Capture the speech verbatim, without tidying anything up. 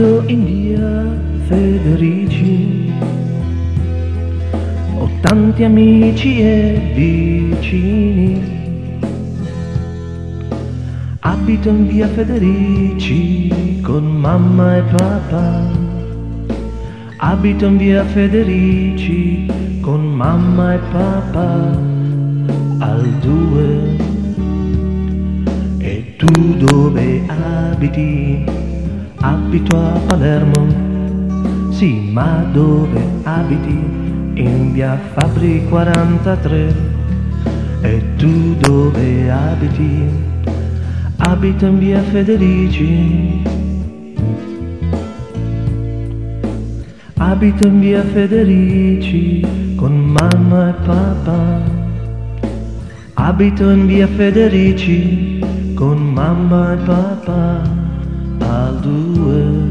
Abito in via Federici, ho tanti amici e vicini. Abito in via Federici con mamma e papà. Abito in via Federici con mamma e papà al due. E tu dove abiti? Abito a Palermo. Sì, ma dove abiti? In via Fabbri quarantatré. E tu dove abiti? Abito in via Federici. Abito in via Federici con mamma e papà. Abito in via Federici con mamma e papà al due.